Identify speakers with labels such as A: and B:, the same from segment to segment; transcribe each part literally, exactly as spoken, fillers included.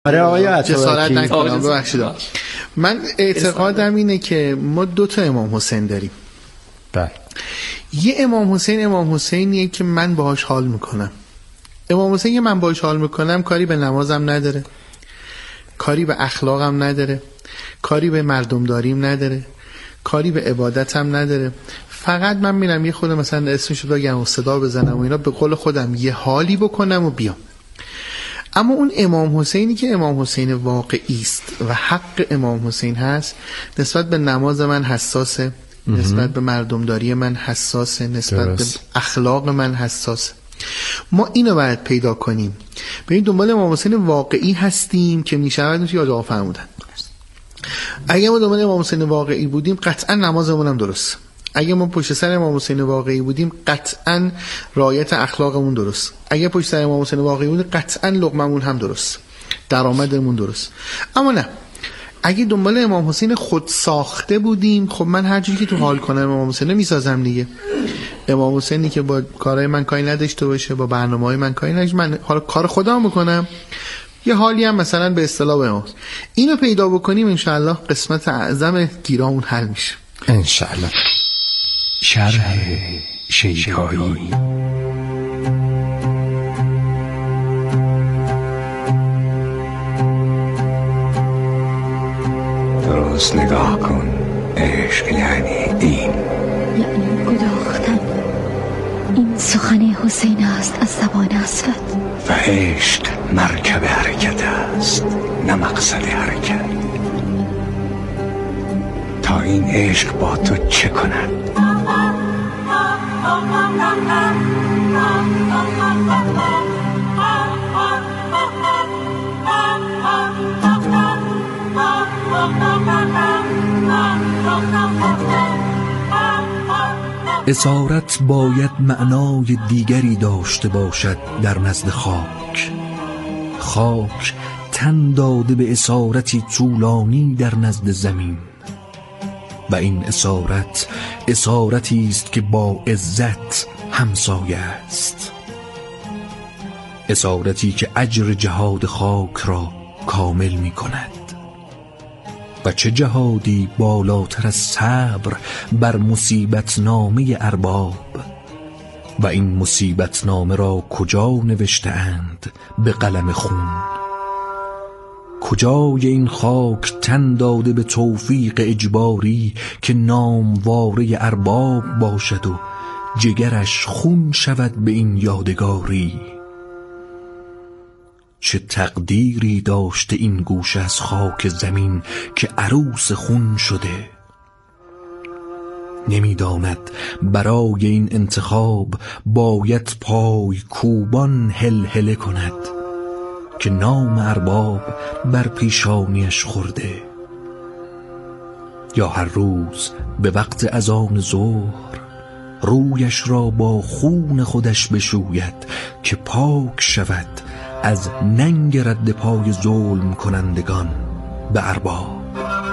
A: آره آقای
B: جسارت نکنم ببخشید. من اعتقادم اینه که ما دو تا امام حسین داریم.
A: بله.
B: یه امام حسین امام حسینیه که من باهاش حال میکنم. امام حسین که من باهاش حال میکنم کاری به نمازم نداره، کاری به اخلاقم نداره، کاری به مردم داریم نداره، کاری به عبادتم نداره. فقط من میرم یه خود مثلا اسمشو بگم و صدا بزنم و اینا، به قول خودم یه حالی بکنم و بیام. اما اون امام حسینی که امام حسین واقعی است و حق امام حسین هست، نسبت به نماز من حساسه، نسبت به مردمداری من حساسه، نسبت درست. به اخلاق من حساسه. ما اینو باید پیدا کنیم. ببین دنبال امام حسین واقعی هستیم که میشود میشه آقا فرمودن. اگه ما دنبال امام حسین واقعی بودیم قطعا نمازمون هم درست. اگه ما پشت سر امام حسین واقعی بودیم قطعا رعایت اخلاقمون درست. اگه پشت سر امام حسین واقعی بودیم قطعا لقممون هم درست، درآمدمون درست. اما نه، اگه دنبال امام حسین خود ساخته بودیم، خب من هر جوری که تو حال کنم امام حسین میسازم دیگه. امام حسینی که با کارهای من کاری نداشته باشه، با برنامه‌های من کاری نداشته، من حالا کار خودم میکنم، یه حالی هم مثلا به اصطلاح به امام. اینو پیدا بکنیم انشالله قسمت اعظم گیرامون حل میشه
A: انشالله. شرح شیکایی. درست نگاه کن، عشق یعنی این،
C: یعنی گداختن. این سخن حسین است از زبان اسود.
D: و عشق مرکب حرکت است نه مقصد حرکت. تا این عشق با تو چه کند؟
E: اسارت باید معنای دیگری داشته باشد در نزد خاک. خاک تن داده به اسارتی طولانی در نزد زمین و این اسارت اسارتی است که با عزت همسایه است، اسارتی که اجر جهاد خاک را کامل می کند. و چه جهادی بالاتر از صبر بر مصیبت نامه ارباب. و این مصیبت نامه را کجا نوشته اند به قلم خون؟ کجای این خاک تن داده به توفیق اجباری که نامواره ارباب باشد و جگرش خون شود به این یادگاری؟ چه تقدیری داشته این گوشه از خاک زمین که عروس خون شده. نمیداند برای این انتخاب باید پای کوبان هلهله کند که نام ارباب بر پیشانیش خورده، یا هر روز به وقت اذان ظهر رویش را با خون خودش بشوید که پاک شود از ننگ رد پای ظلم کنندگان به ارباب.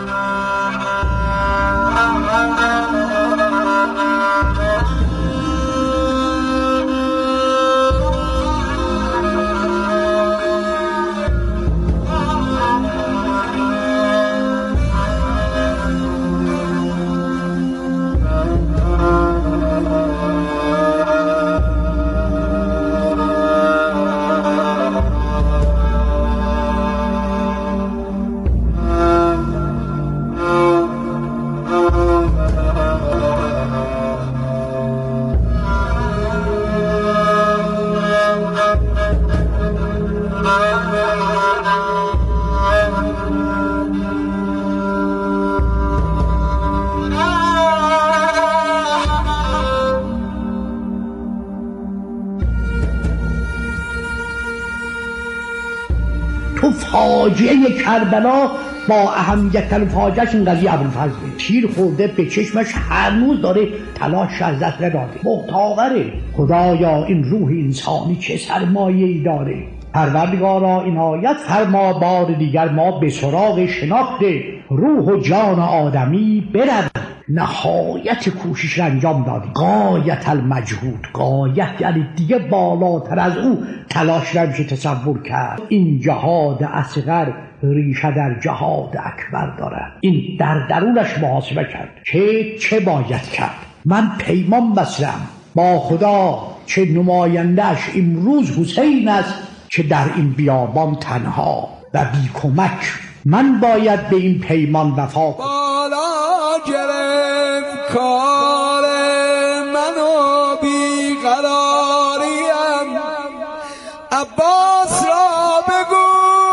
F: تو فاجعه کربلا با اهمیت الفاجعه‌اش این قضیه ابوالفضل تیر خورده به چشمش، هنوز داره تلاش از دست نداده، محتاوره. خدایا این روح انسانی چه سرمایه‌ای داره. پروردگارا عنایت فرما بار دیگر ما به سراغ شناخت روح و جان آدمی برویم. نهایت کوشش را انجام دادیم، غایت المجهود. غایت یعنی دیگه بالاتر از او تلاش نمیشه تصور کرد. این جهاد اصغر ریشه در جهاد اکبر دارد. این در درونش محاسبه کرد که چه باید کرد. من پیمان بستم با خدا چه نمایندهش امروز حسین است که در این بیابان تنها و بی کمک. من باید به این پیمان وفا کنم.
G: بالا گرفت کار منو بی قراریم، عباس را بگو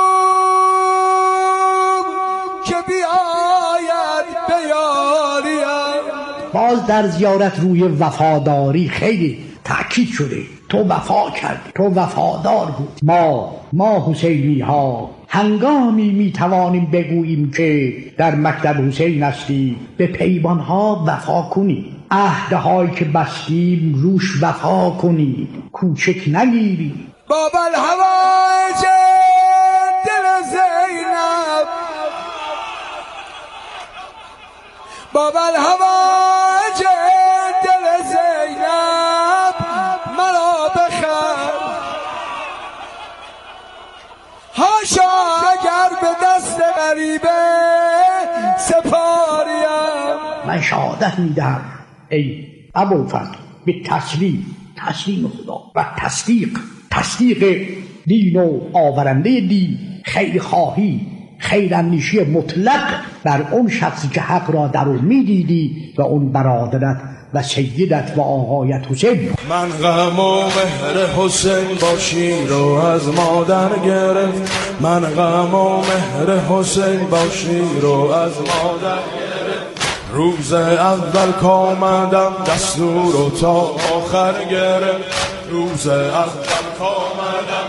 G: که بیاید به یاریم.
F: باز در زیارت روی وفاداری خیلی تأکید شده. تو وفا کردی، تو وفادار بود. ما ما حسینی ها هنگامی میتوانیم بگوییم که در مکتب حسین هستی، به پیمان ها وفا کنی، عهدهایی که بستیم روش وفا کنی، کوچک نگیری.
G: بابا الهواج دل زینب، بابا الهواج دل زینب مرا بخر. هاشا اگر به دست غریبه سپاریم.
F: من شهادت میدهم ای ابوالفضل به تسلیم تسلیم خدا و تصدیق تصدیق دین و آورنده دین، خیر خواهی، خیر اندیشی مطلق بر اون شخصی که حق را در اون میدیدی و اون برادرت و سیدت و آقایت حسین.
G: من غم و مهر حسین باشی رو از مادر گرفت، من غم و مهر حسین باشی رو از مادر گرفت. روز اول کامدم دستور رو تا آخر گرفت، روز اول کامدم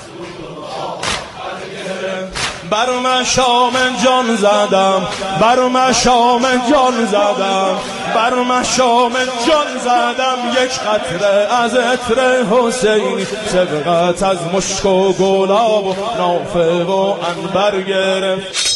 G: بر مشام جان زدم، بر مشام جان زدم، بر مشام جان زدم. یک قطره از عطر حسین سبقت از مشک و گلاب و نافه و عنبر گرفت.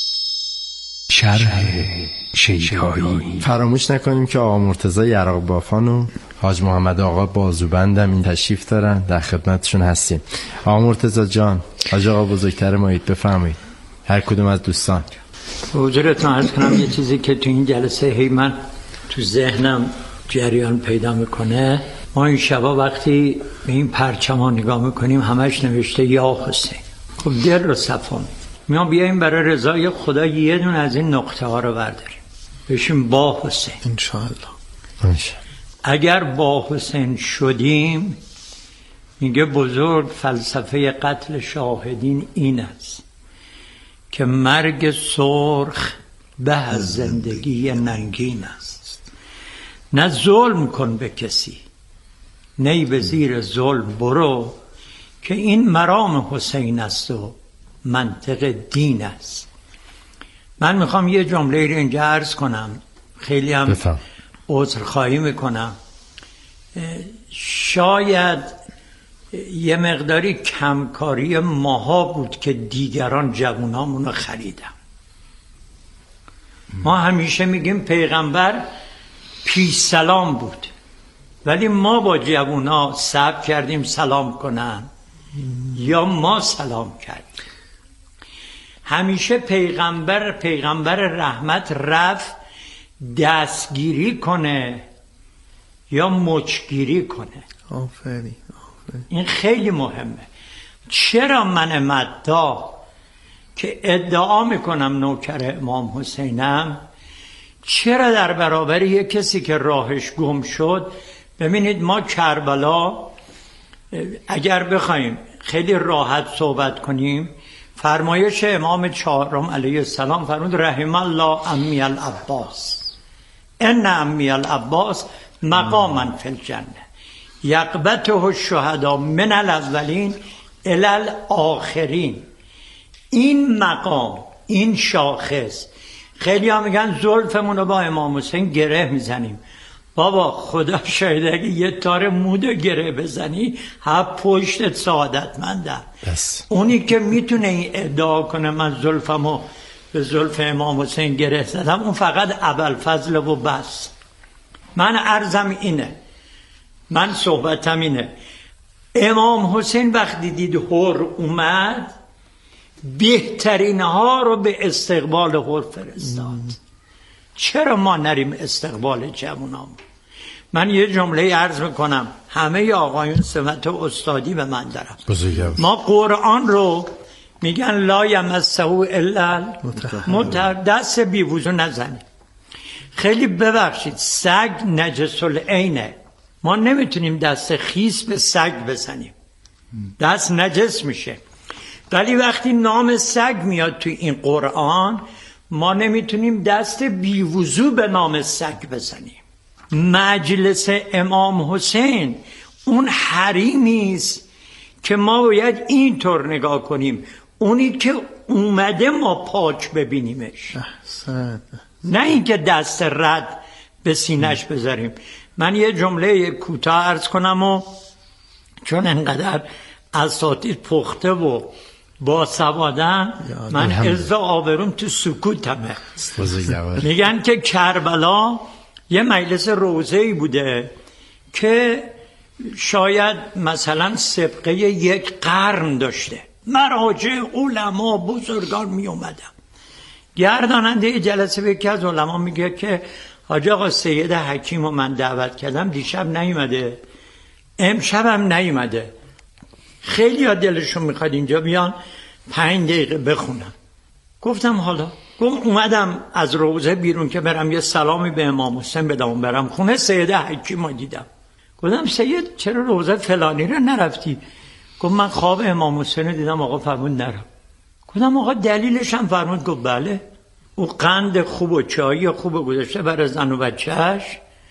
E: شرح شیدایی.
H: فراموش نکنیم که آقا مرتضی یراق بافان و حاج محمد آقا بازوبند هم این تشریف دارن، در خدمتشون هستیم. آقا مرتضی جان، حاج آقا بزرگتر مایید، بفرمایید هر کدوم از دوستان.
I: حضورتون عرض کنم یه چیزی که تو این جلسه هی من تو ذهنم جریان پیدا میکنه. ما این شبا وقتی به این پرچم ها نگاه میکنیم همش نوشته یا حسین. خب دل رو صفا میام بیاییم برای رضای خدا یه دون از این نقطه ها رو برداریم بشیم با حسین
B: انشاءالله.
I: اگر با حسین شدیم، میگه بزرگ فلسفه قتل شاهدین این است که مرگ سرخ به از زندگی ننگین است. نه ظلم کن به کسی، نی به زیر ظلم برو، که این مرام حسین است و منطق دین است. من میخوام یه جمله رو اینجا عرض کنم، خیلی هم عذرخواهی میکنم. شاید یه مقداری کمکاری ماها بود که دیگران جوانامون رو خریدن. ما همیشه میگیم پیغمبر پیش سلام بود، ولی ما با جوونا صبر کردیم سلام کنن یا ما سلام کردیم. همیشه پیغمبر پیغمبر رحمت رفت دستگیری کنه یا مچگیری کنه.
B: آفرین.
I: این خیلی مهمه. چرا من مدعا که ادعا میکنم نوکر امام حسینم، چرا در برابر یک کسی که راهش گم شد؟ ببینید ما کربلا اگر بخوایم خیلی راحت صحبت کنیم، فرمایش امام چهارم علیه السلام فرمود رحم الله امی العباس، ان امی العباس مقاما فی الجنه یقبته الشهدا من الاولین الی الاخرین. این مقام، این شاخص، خیلی ها میگن زلفمون رو با امام حسین گره میزنیم. بابا خدا شاید اگه یه تار مود گره بزنی ها پشتت سعادتمندم. اونی که میتونه این ادعا کنه من زلفمو به زلف امام حسین گره زدم، اون فقط ابوالفضل و بس. من عرضم اینه، من صحبتم اینه، امام حسین وقتی دید هر اومد بهترین ها رو به استقبال هر فرستاد. چرا ما نریم استقبال جوانامون؟ من یه جمله عرض میکنم، همه آقایون سمت استادی به من دارم. ما قرآن رو میگن لا یمسه الا المطهر، دست بی وضو نزنید. خیلی ببخشید، سگ نجس العینه، ما نمیتونیم دست خیس به سگ بزنیم، دست نجس میشه. ولی وقتی نام سگ میاد تو این قرآن، ما نمیتونیم دست بی وضو به نام سگ بزنیم. مجلس امام حسین اون حریمی است که ما باید اینطور نگاه کنیم، اونی که اومده ما پاک ببینیمش، نه اینکه دست رد به سینش بذاریم. من یه جمله کوتاه عرض کنم و چون انقدر اساتید پخته و با سوادن، من عز آبروم تو سکوتمه. میگن که کربلا یه مجلس روزه‌ای بوده که شاید مثلا سابقه یک قرن داشته، مراجع علما بزرگان می اومدن. گرداننده جلسه به یکی از علما میگه که حاج آقا سید حکیم رو من دعوت کردم، دیشب نیومده، امشب هم نیومده، خیلی ها دلشون میخواد اینجا بیان پنج دقیقه بخونم. گفتم حالا، گفت اومدم از روزه بیرون که برم یه سلامی به امام حسین بدم، برم خونه سید حکیم رو دیدم. گفتم سید چرا روزه فلانی رو نرفتی؟ گفت من خواب امام حسین رو دیدم، آقا فرمود نرم. گفتم آقا دلیلش هم فرمود؟ گفت بله، او قند خوب و چایی خوب گذاشته برای زن و بچهش،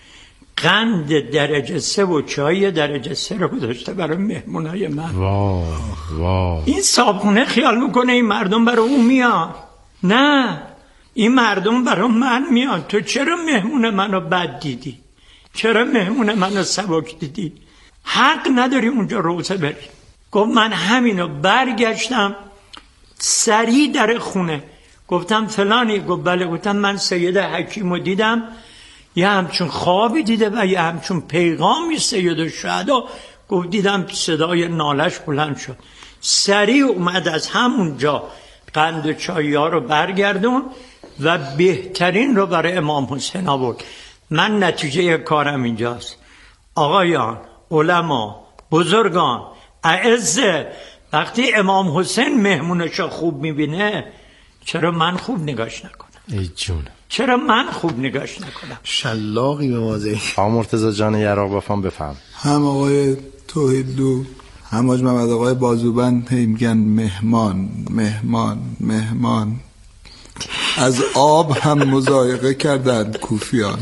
I: قند درجه سه و چای درجه سه رو گذاشته برای مهمونای من.
H: واو واو.
I: این صابخونه خیال میکنه این مردم برای اون میان، نه، این مردم برای من میان. تو چرا مهمون منو بد دیدی؟ چرا مهمون منو سبک دیدی؟ حق نداری اونجا روزه بری. گفت من همینو برگشتم سریع در خونه گفتم فلانی. گفت بله. گفتم من سید حکیمو دیدم، یه همچون خوابی دیده و یه همچون پیغامی سید الشهدا. گفت دیدم صدای نالش بلند شد، سریع اومد از همونجا قند و چایی ها رو برگردون و بهترین رو برای امام حسین آورد. من نتیجه کارم اینجاست، آقایان، علما، بزرگان، اعزه، وقتی امام حسین مهمونشو خوب میبینه چرا من خوب نگاش نکنم؟
H: ای جون،
I: چرا من خوب نگاش نکنم؟
B: شلاقی به مازه.
H: آقا مرتضی جان یراق بافم بفهم.
J: هم آقای توحیدلو هم حاج محمد آقای بازوبند هی میگن مهمان مهمان مهمان. از آب هم مضایقه کردند کوفیان،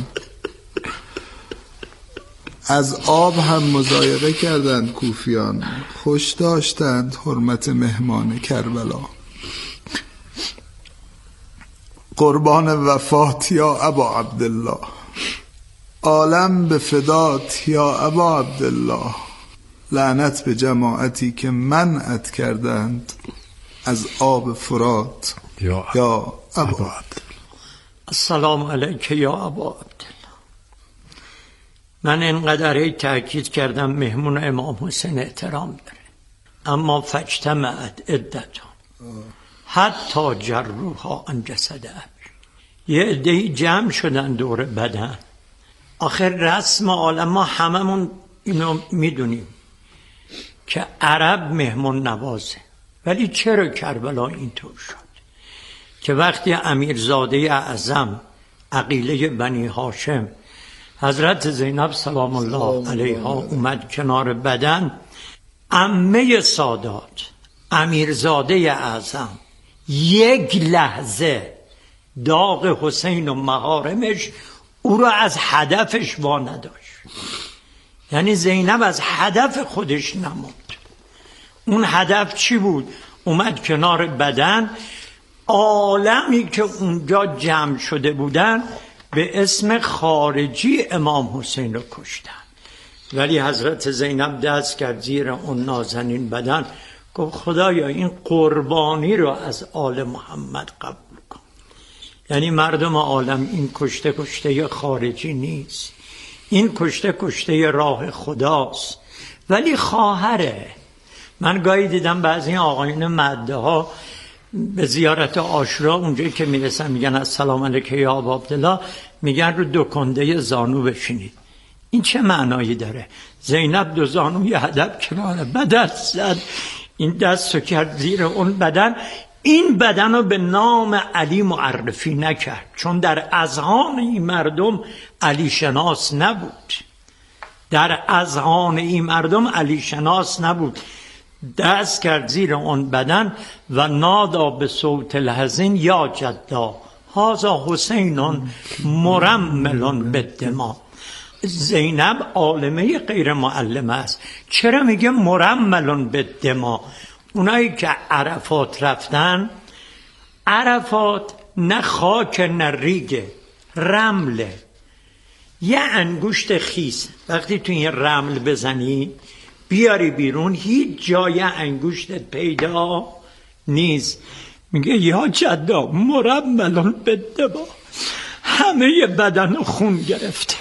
J: از آب هم مضایقه کردند کوفیان، خوش داشتند حرمت مهمان کربلا. قربان وفات یا ابا عبدالله، عالم به فدات یا ابا عبدالله. لعنت به جماعتی که منعت کردند از آب فرات یا, یا ابا عبدالله.
I: السلام علیک یا ابا عبدالله. من اینقدر هی تأکید کردم مهمون امام حسین احترام داره، اما فاجتمعت عدتهم حتی جروها عن جسد ابی. یه عده‌ای جمع شدن دور بدن. آخر رسم عالم، ما هممون اینو میدونیم که عرب مهمون نوازه، ولی چرا کربلا اینطور شد که وقتی امیرزاده اعظم عقیله بنی هاشم حضرت زینب سلام الله علیها اومد کنار بدن، عمه سادات امیرزاده اعظم یک لحظه داغ حسین و محارمش او را از هدفش وا نداشت. یعنی زینب از هدف خودش نموند. اون هدف چی بود؟ اومد کنار بدن، عالمی که اونجا جمع شده بودن به اسم خارجی امام حسین رو کشتن، ولی حضرت زینب دست کرد زیر اون نازنین بدن، گفت خدایا این قربانی رو از آل محمد قبول کن. یعنی مردم عالم این کشته کشته خارجی نیست، این کشته کشته راه خداست. ولی خواهره. من گاهی دیدم بعضی آقایون مده ها به زیارت عاشورا اونجایی که میرسن میگن السلام علیک یا ابا عبدالله، میگن رو دو کنده زانو بشینید. این چه معنایی داره؟ زینب دو زانوی هدف کنار بدن زد، این دست رو کرد زیر اون بدن. این بدن رو به نام علی معرفی نکرد، چون در اذهان این مردم علی شناس نبود. در اذهان این مردم علی شناس نبود. دست کرد زیر اون بدن و نادا به صوت الحزین یا جدا هذا حسین مرمل بالدماء. زینب عالمه غیر معلمه است. چرا میگه مرمل بالدماء؟ اونایی که عرفات رفتن، عرفات نه خاک نه ریگه، رمله. یه انگشت خیس وقتی تو این رمل بزنی بیاری بیرون هیچ جای انگشتت پیدا نیست. میگه یا جدا مرمل بالدماء، همه بدن خون گرفته،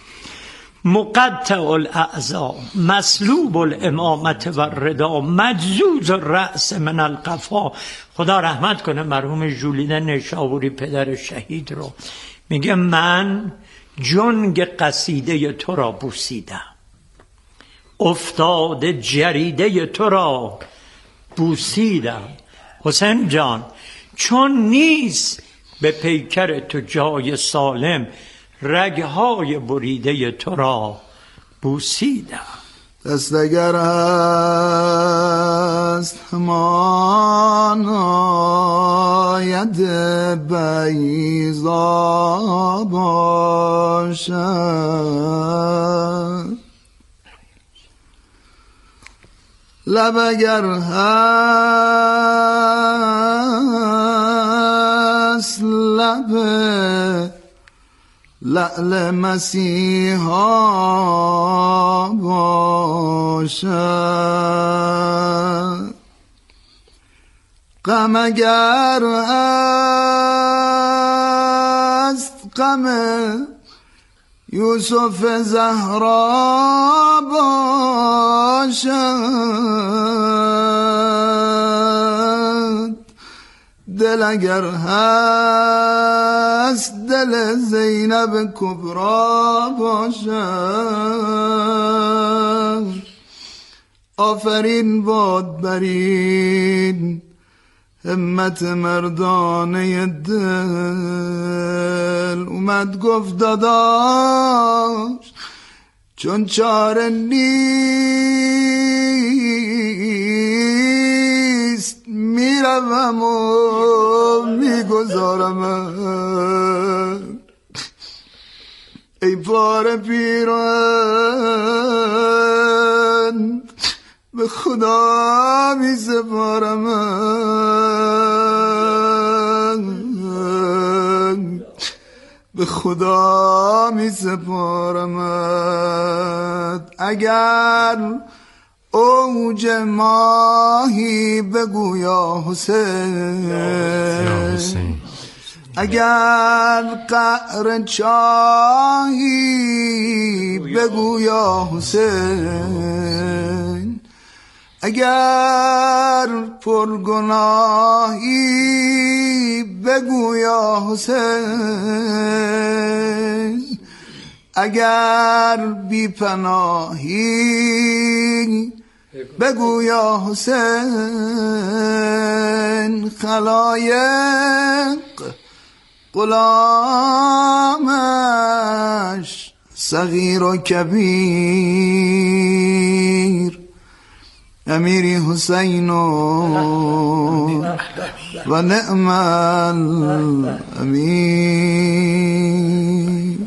I: مقطع الاعضاء، مسلوب الامامت و الردا، مجزوز الرأس من القفا. خدا رحمت کنه مرحوم ژولیده نیشابوری پدر شهید رو. میگه من جنگ قصیده تو را بوسیدم، افتاده جریده تو را بوسیدم. حسین جان چون نیست به پیکر تو جای سالم، رگهای بریده تو را بوسیدم.
J: دست اگر هست همان آید بیضا باشد، لب اگر هست لب لعل مسیحا باشد، غم اگر هست غم یوسف زهرا باشد، دل اگر هست دل زینب کبرا باشد. آفرین باد برین همت مردانه دل، اومد گفت داداش چون چاره نیست میروم و میگذارم. ای پاره پیران به خدا می سپارم، به خدا می سپارمت. اگر اوج ماهی بگو یا حسین، اگر قعر چاهی بگو یا حسین، اگر پرگناهی بگو یا حسین، اگر بی پناهی بگو یا حسین. خلایق غلامش صغیر و کبیر، امیری حسین و نعم الامیر.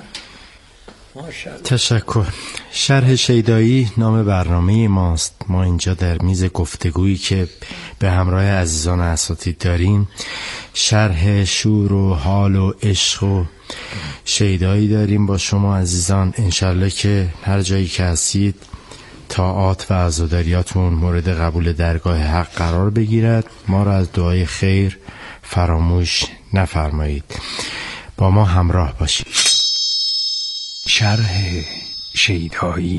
H: تشکر. شرح شیدایی نام برنامه ماست. ما اینجا در میز گفتگویی که به همراه عزیزان اساتید داریم شرح شور و حال و عشق و شیدایی داریم با شما عزیزان. انشالله که هر جایی که هستید طاعات و عزاداریاتون مورد قبول درگاه حق قرار بگیرد. ما را از دعای خیر فراموش نفرمایید. با ما همراه باشید.
E: شرح شیدایی.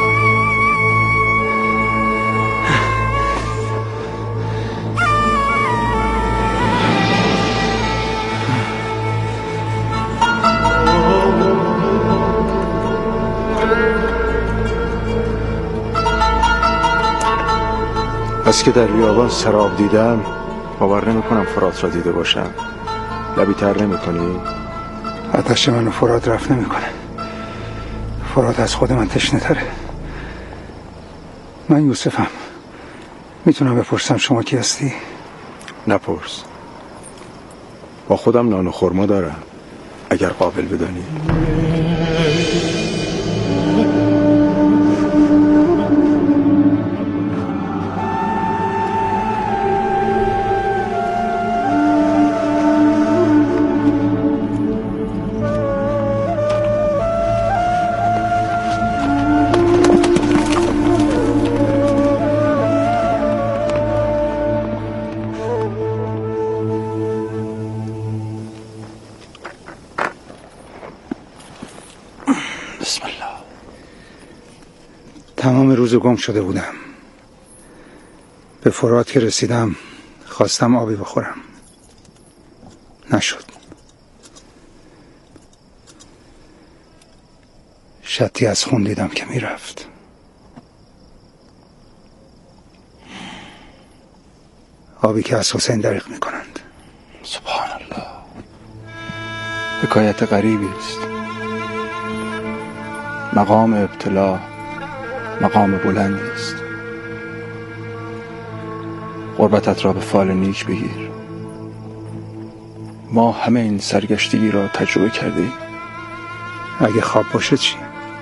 K: از که در بیابان سراب دیدم باور نمی کنم فرات را دیده باشم. لبی تر نمی کنی؟
L: آتش من و فرات رفت نمی کنه. فرات از خود من تشنه تره. من یوسفم. میتونم بپرسم شما کی هستی؟
K: نپرس. با خودم نان و خرما دارم اگر قابل بدانی.
L: تمام روز گم شده بودم. به فرات که رسیدم خواستم آبی بخورم. نشد. شطی از خون دیدم که میرفت. آبی که از حسین دریغ میکنند.
K: سبحان الله. حکایت غریبی است. مقام ابتلا مقام بلندی است. غربتت را به فال نیک بگیر. ما همه این سرگشتگی را تجربه کردیم.
L: اگه خواب باشه چی؟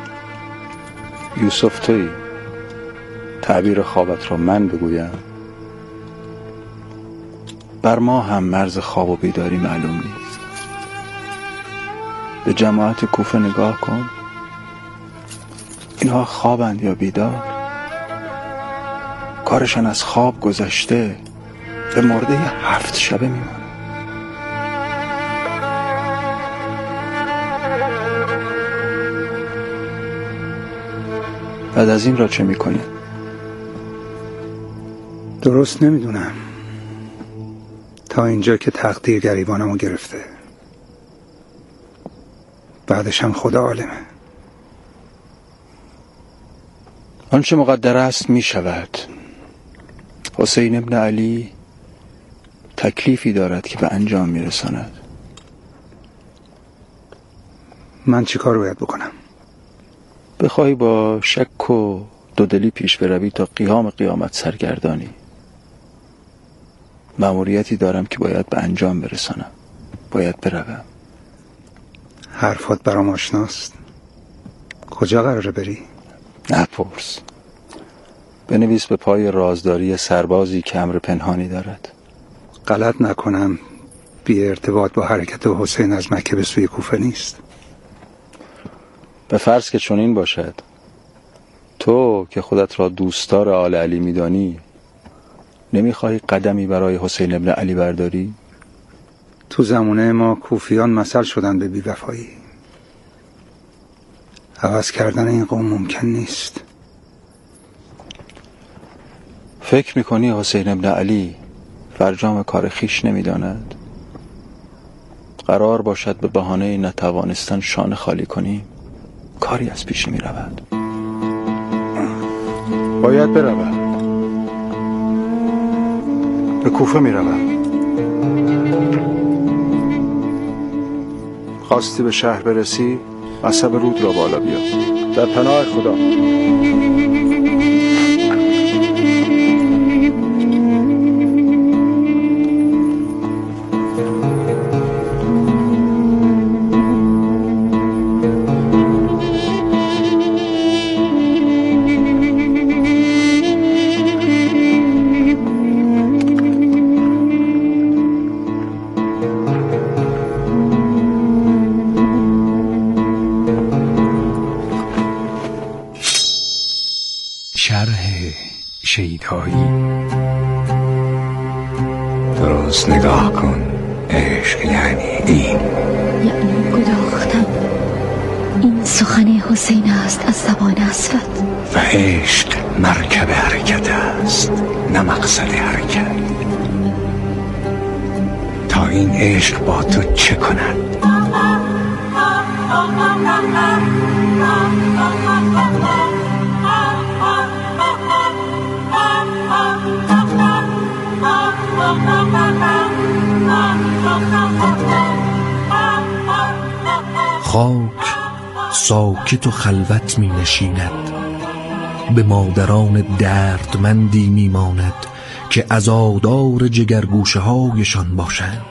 K: یوسف تویی. تعبیر خوابت را من بگویم. بر ما هم مرز خواب و بیداری معلوم نیست. به جماعت کوفه نگاه کن. اینها خوابند یا بیدار؟ کارشان از خواب گذشته به مرده هفت شبه میمان. بعد از این را چه میکنی؟
L: درست نمیدونم. تا اینجا که تقدیر گریبانمو گرفته. بعدش هم خدا عالمه.
K: آنچه مقدر است می شود. حسین ابن علی تکلیفی دارد که به انجام می رساند.
L: من چی کار باید بکنم؟
K: بخواهی با شک و دودلی پیش بروی تا قیام قیامت سرگردانی. مأموریتی دارم که باید به انجام برسانم. باید بروم.
L: حرفات برام آشناست. کجا قراره بری؟
K: نپرس. بنویس به پای رازداری سربازی که امر پنهانی دارد.
L: غلط نکنم بی ارتباط با حرکت حسین از مکه به سوی کوفه نیست.
K: به فرض که چنین باشد، تو که خودت را دوستدار آل علی میدانی نمیخواهی قدمی برای حسین ابن علی برداری؟
L: تو زمانه ما کوفیان مثل شدن به بی‌وفایی. عوض کردن این قوم ممکن نیست.
K: فکر میکنی حسین ابن علی فرجام کار خیش نمیداند؟ قرار باشد به بهانه نتوانستن شانه خالی کنی کاری از پیش می رود. باید بروم. به کوفه می روم. خواستی به شهر برسی مصب رود را بالا بیا. در پناه خدا.
E: شرح شیدایی.
A: درست نگاه کن عشق یعنی این،
C: یعنی گداختم این سخن حسین است از زبان اسود.
D: و عشق مرکب حرکت است نه مقصد حرکت. تا این عشق با تو چه کند؟
E: خاک ساکت و خلوت می نشیند، به مادران دردمندی می ماند که عزادار جگرگوشه هایشان باشند.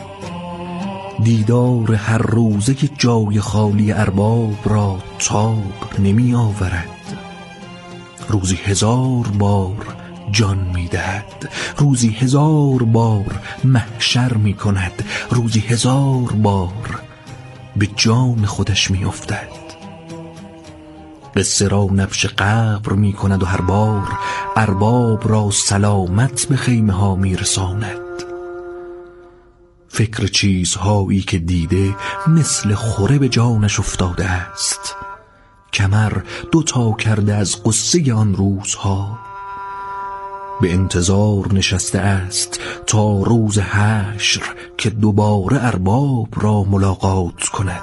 E: دیدار هر روزه که جای خالی ارباب را تاب نمی آورد. روزی هزار بار جان می دهد، روزی هزار بار محشر می کند، روزی هزار بار به جان خودش می افتد. قصه را نبش قبر می کند و هر بار ارباب را سلامت به خیمه ها می رساند. فکر چیزهایی که دیده مثل خوره به جانش افتاده است. کمر دوتا کرده از قصه آن روزها. به انتظار نشسته است تا روز حشر که دوباره ارباب را ملاقات کند.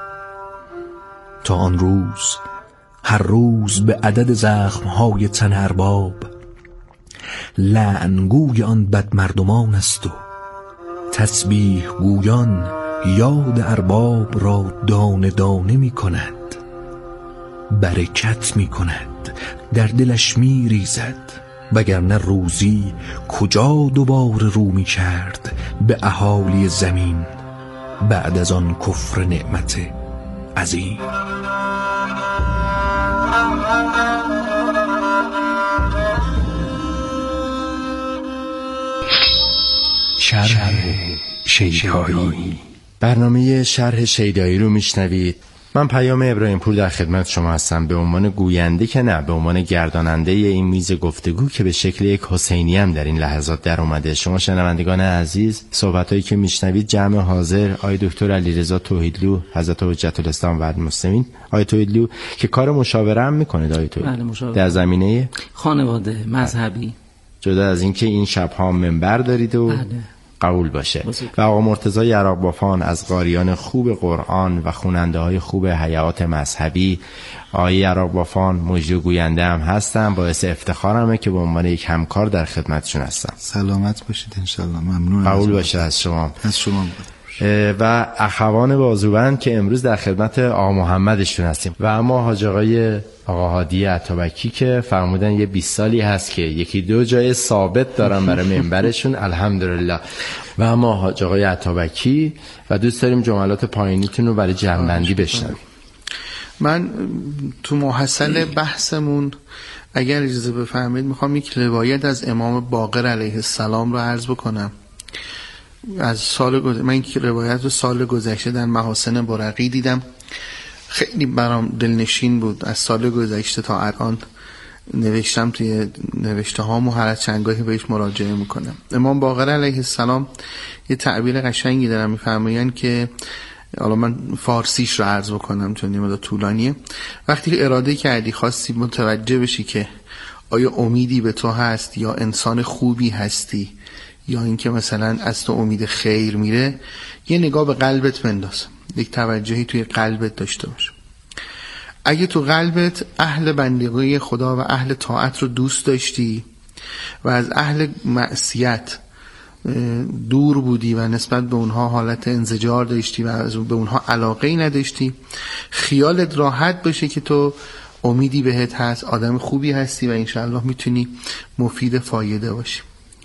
E: تا آن روز هر روز به عدد زخمهای تن ارباب لعنگوی آن بدمردمان است و تسبیح گویان یاد ارباب را دانه دانه می کند، برکت می کند، در دلش می ریزد. وگرنه روزی کجا دوباره رو می کرد به اهالی زمین بعد از آن کفر نعمت عظیم.
H: شرح شیدایی. برنامه شرح شیدایی رو میشنوید. من پیام ابراهیم پور در خدمت شما هستم، به عنوان گوینده که نه، به عنوان گرداننده این میز گفتگو که به شکل یک حسینی هم در این لحظات در اومده. شما شنوندگان عزیز، صحبتایی که میشنوید جمع حاضر آقای دکتر علیرضا توحیدلو حضرت حجت الاسلام و المسلمین، آقای توحیدلو که کار مشاوره هم میکنه آقای توحیدلو در زمینه
M: خانواده مذهبی،
H: جدا از اینکه این شب‌ها منبر دارید و بله. قبول باشه. و آقا مرتضی یراقبافان از قاریان خوب قرآن و خواننده های خوب حیات مذهبی. آقای یراقبافان مجری گوینده هم هستن، باعث افتخارمه که به عنوان یک همکار در خدمتشون هستم.
J: سلامت باشید انشالله. ممنون.
H: قبول باشه از شما.
J: از شما
H: و اخوان بازوبند که امروز در خدمت آقا محمدشون هستیم. و اما حاج آقای آقا هادی عطابکی که فرمودن یه بیست سالی هست که یکی دو جای ثابت دارن برای منبرشون الحمدلله. و اما حاج آقای عطابکی و دوست داریم جملات پایینیتون رو برای جمع‌بندی بشنویم.
B: من تو محصل بحثمون اگر اجازه بفرمایید میخوام یک روایت از امام باقر علیه السلام رو عرض بکنم. از سال گذشته من یک روایت رو سال گذشته در محاسن برقی دیدم، خیلی برام دلنشین بود. از سال گذشته تا الان نوشتم توی نوشته هام و هر از چندگاهی بهش مراجعه میکنم. امام باقر علیه السلام یه تعبیر قشنگی دارن، میفرمایند که حالا من فارسیش رو عرض بکنم چون یه مقدار طولانیه. وقتی اراده کردی خواستی متوجه بشی که آیا امیدی به تو هست یا انسان خوبی هستی یا اینکه مثلا از تو امید خیر میره، یه نگاه به قلبت بنداز، یک توجهی توی قلبت داشته باش. اگه تو قلبت اهل بندگی خدا و اهل طاعت رو دوست داشتی و از اهل معصیت دور بودی و نسبت به اونها حالت انزجار داشتی و از به اونها علاقه‌ای نداشتی، خیالت راحت باشه که تو امیدی بهت هست، آدم خوبی هستی و انشاءالله میتونی مفید فایده باشی.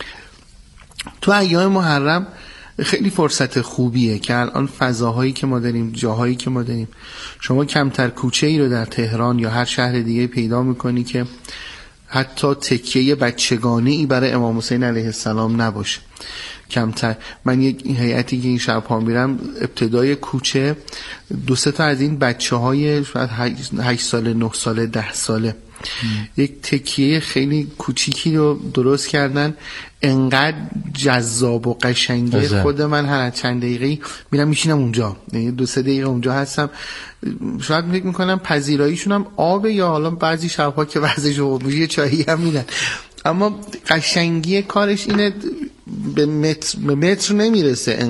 B: تو ایام محرم خیلی فرصت خوبیه که الان فضاهایی که ما داریم، جاهایی که ما داریم، شما کمتر کوچه ای رو در تهران یا هر شهر دیگه پیدا میکنی که حتی تکیه بچگانه ای برای امام حسین علیه السلام نباشه. کمتر. من یک هیئتی که این شب‌ها میرم ابتدای کوچه دو سه تا از این بچه های شاید هشت ساله، نه ساله، ده ساله یک تکیه خیلی کوچیکی رو درست کردن، انقدر جذاب و قشنگه.
H: ازه.
B: خود من هر چند دقیقه میرم میشینم اونجا، یعنی دو سه دقیقه اونجا هستم. شاید فکر میکنم پذیراییشون هم آب، یا حالا بعضی شبها که وضعش خوب میشه چایی هم میدن، اما قشنگی کارش اینه به متر, به متر نمیرسه.